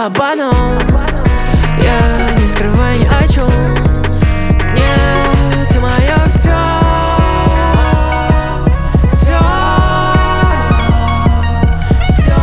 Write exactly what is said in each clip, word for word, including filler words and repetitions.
обманом. Я не скрываю ни о чем. Нет, ты моё всё, всё, всё.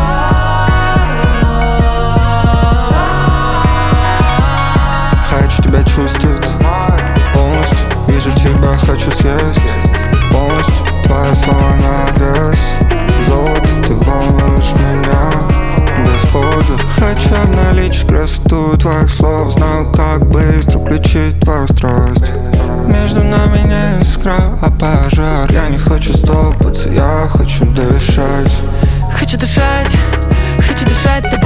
Хочу тебя чувствовать полностью, вижу тебя, хочу съесть полностью. Твои слова на вес золото, ты волнуешь меня без повода. Хочу обналичить красоту твоих слов, знаю, как быстро включить твою страсть. Между нами не искра, а пожар. Я не хочу стопаться, я хочу дышать. Хочу дышать, хочу дышать.